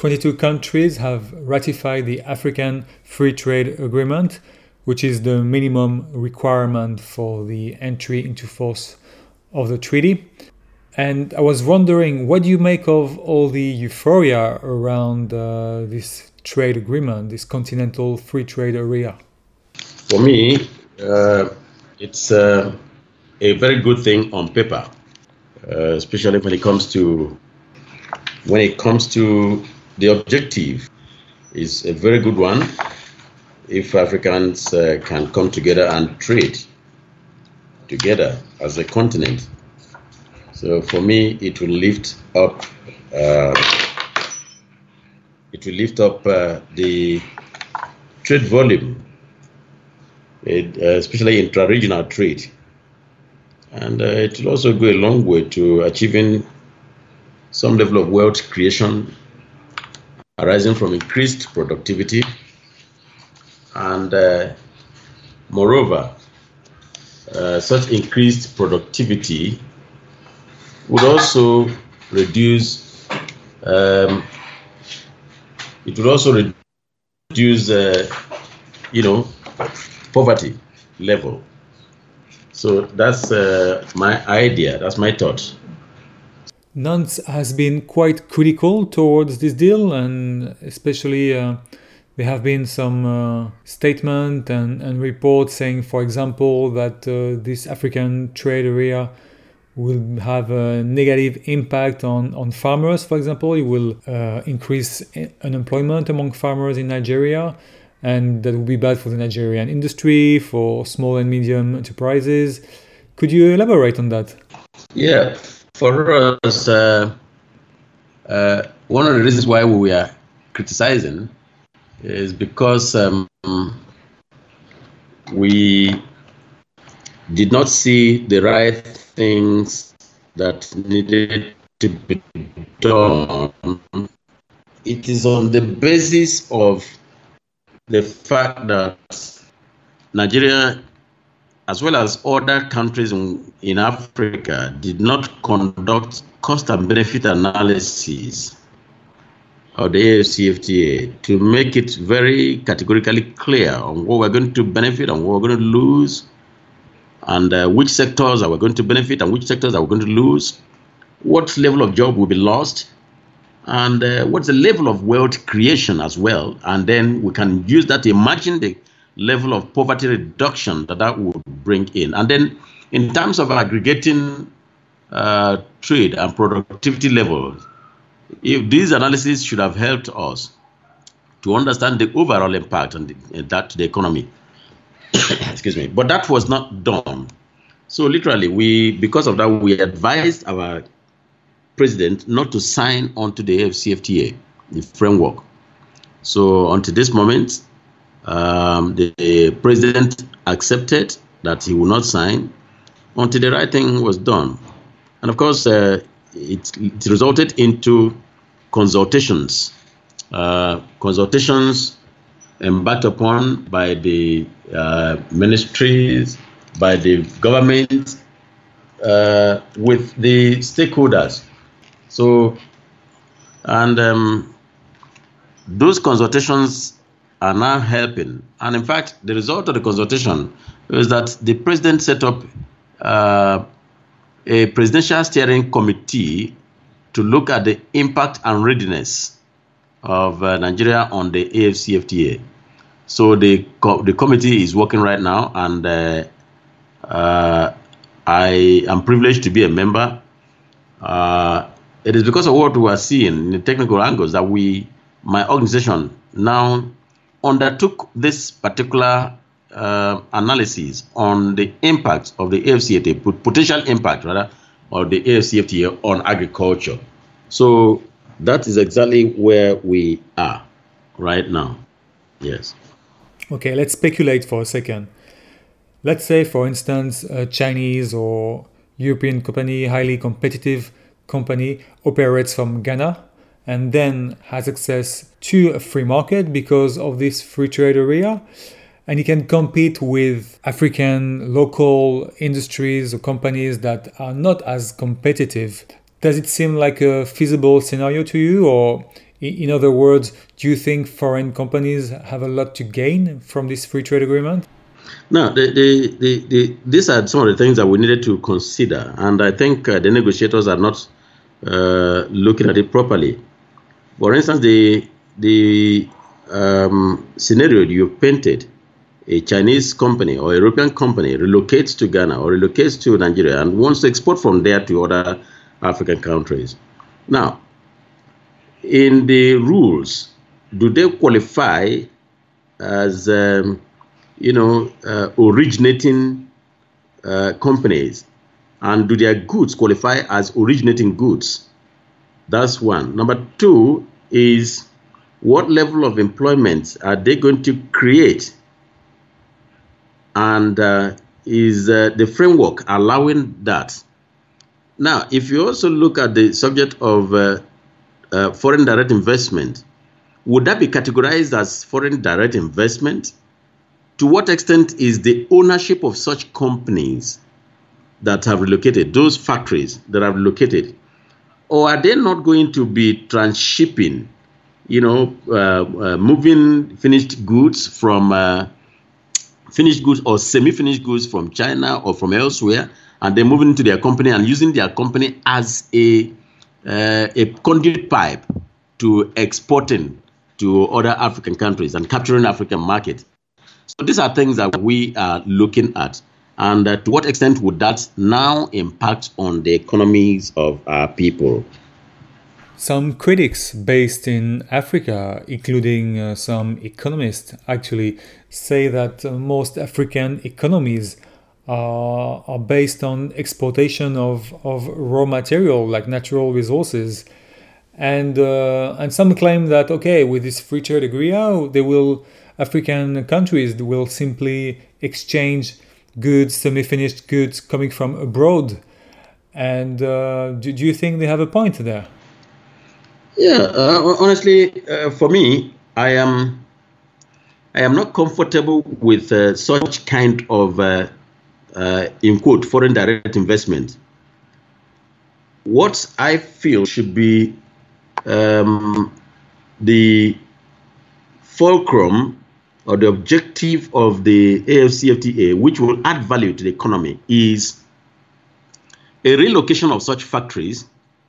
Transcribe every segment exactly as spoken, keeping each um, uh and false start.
twenty-two countries have ratified the African Free Trade Agreement, which is the minimum requirement for the entry into force of the treaty. And I was wondering, what do you make of all the euphoria around uh, this trade agreement, this continental free trade area? For me, uh, it's uh, a very good thing on paper, uh, especially when it comes to when it comes to the objective. Is a very good one. If Africans uh, can come together and trade together as a continent. So for me, it will lift up. Uh, it will lift up uh, the trade volume, it, uh, especially intra-regional trade, and uh, it will also go a long way to achieving some level of wealth creation arising from increased productivity, and uh, moreover, uh, such increased productivity would also reduce, um, it would also reduce, uh, you know, poverty level. So that's uh, my idea, that's my thought. Nantes has been quite critical towards this deal, and especially uh, there have been some uh, statements and, and reports saying, for example, that uh, this African trade area will have a negative impact on, on farmers, for example. It will uh, increase unemployment among farmers in Nigeria, and that will be bad for the Nigerian industry, for small and medium enterprises. Could you elaborate on that? Yeah, for us, uh, uh, one of the reasons why we are criticizing is because um, we did not see the right things that needed to be done. It is on the basis of the fact that Nigeria, as well as other countries in, in Africa, did not conduct cost and benefit analysis of the A F C F T A to make it very categorically clear on what we're going to benefit and what we're going to lose, and uh, which sectors are we going to benefit and which sectors are we going to lose, what level of job will be lost, and uh, what's the level of wealth creation as well. And then we can use that to imagine the level of poverty reduction that that would bring in. And then in terms of aggregating uh, trade and productivity levels, if these analyses should have helped us to understand the overall impact on the, that to the economy. Excuse me, but that was not done. So literally, we because of that, we advised our president not to sign onto the A F C F T A, the framework. So until this moment, um, the, the president accepted that he will not sign until the right thing was done. And of course, uh, it, it resulted into consultations, uh, consultations embarked upon by the uh, ministries, by the government, uh, with the stakeholders. So, and um, those consultations are now helping. And in fact, the result of the consultation is that the president set up uh, a presidential steering committee to look at the impact and readiness of uh, Nigeria on the A F C F T A. So the co- the committee is working right now, and uh, uh, I am privileged to be a member. Uh, it is because of what we are seeing in the technical angles that we, my organization, now undertook this particular uh, analysis on the impact of the A F C F T A, potential impact rather, of the A F C F T A on agriculture. So that is exactly where we are right now. Yes. Okay, let's speculate for a second. Let's say, for instance, a Chinese or European company, highly competitive company, operates from Ghana and then has access to a free market because of this free trade area. And it can compete with African local industries or companies that are not as competitive Does it seem like a feasible scenario to you? Or in other words, do you think foreign companies have a lot to gain from this free trade agreement? No, the, the, the, the, these are some of the things that we needed to consider. And I think uh, the negotiators are not uh, looking at it properly. For instance, the, the um, scenario you painted, a Chinese company or a European company relocates to Ghana or relocates to Nigeria and wants to export from there to other African countries. Now, in the rules, do they qualify as, um, you know, uh, originating uh, companies? And do their goods qualify as originating goods? That's one. Number two is, what level of employment are they going to create? And uh, is uh, the framework allowing that? Now, if you also look at the subject of uh, uh, foreign direct investment, would that be categorized as foreign direct investment? To what extent is the ownership of such companies that have relocated, those factories that have relocated, or are they not going to be transshipping, you know, uh, uh, moving finished goods from uh, finished goods or semi-finished goods from China or from elsewhere, and they're moving into their company and using their company as a uh, a conduit pipe to exporting to other African countries and capturing African market? So these are things that we are looking at. And uh, to what extent would that now impact on the economies of our people? Some critics based in Africa, including uh, some economists, actually say that uh, most African economies are, are based on exportation of, of raw material like natural resources. And uh, and some claim that, okay, with this free trade agreement, they will African countries will simply exchange goods, semi-finished goods coming from abroad. And uh, do, do you think they have a point there? Yeah, uh, honestly, uh, for me, I am I am not comfortable with uh, such kind of, uh, uh, in quote, foreign direct investment. What I feel should be um, the fulcrum or the objective of the A F C F T A, which will add value to the economy, is a relocation of such factories,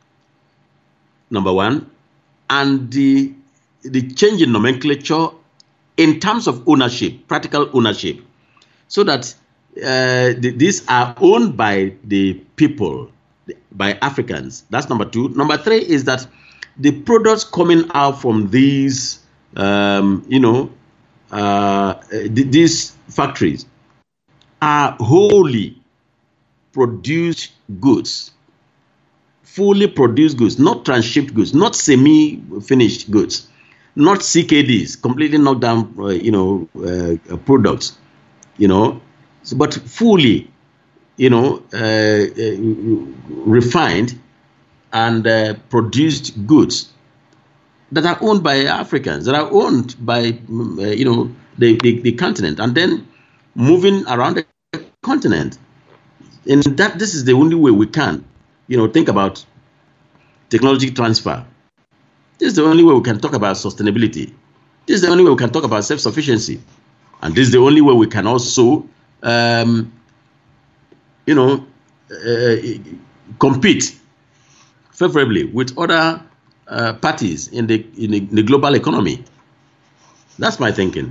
number one, and the, the change in nomenclature in terms of ownership, practical ownership, so that uh, the, these are owned by the people, by Africans. That's number two. Number three is that the products coming out from these, um, you know, uh, th- these factories are wholly produced goods, fully produced goods, not transshipped goods, not semi-finished goods, not C K Ds, completely knocked down, uh, you know, uh, products, you know, but fully, you know, uh, uh, refined and uh, produced goods that are owned by Africans, that are owned by, uh, you know, the, the, the continent, and then moving around the continent. And that this is the only way we can, you know, think about technology transfer. This is the only way we can talk about sustainability. This is the only way we can talk about self-sufficiency. And this is the only way we can also, um, you know, uh, compete favorably with other uh, parties in the, in the in the global economy. That's my thinking.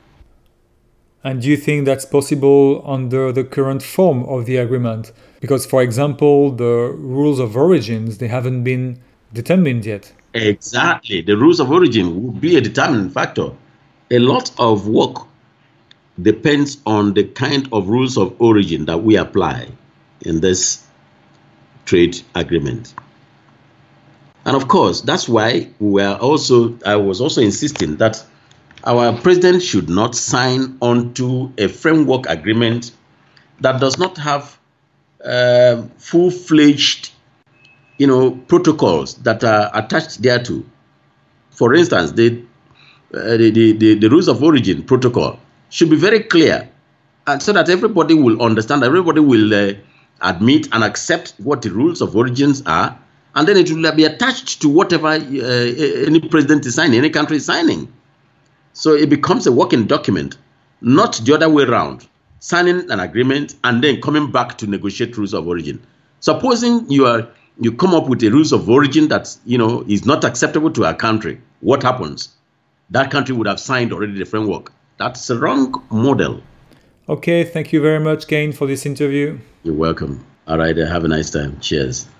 And do you think that's possible under the current form of the agreement? Because, for example, the rules of origins, they haven't been determined yet. Exactly. The rules of origin will be a determining factor. A lot of work depends on the kind of rules of origin that we apply in this trade agreement. And of course, that's why we are also, I was also insisting that our president should not sign onto a framework agreement that does not have uh, full-fledged, you know, protocols that are attached thereto. For instance, the, uh, the, the, the, the rules of origin protocol should be very clear, and so that everybody will understand, everybody will uh, admit and accept what the rules of origins are, and then it will be attached to whatever uh, any president is signing, any country is signing. So it becomes a working document, not the other way around, signing an agreement and then coming back to negotiate rules of origin. Supposing you are you come up with a rules of origin that you know is not acceptable to a country, what happens? That country would have signed already the framework. That's a wrong model. Okay, thank you very much, Kane, for this interview. You're welcome. All right, have a nice time. Cheers.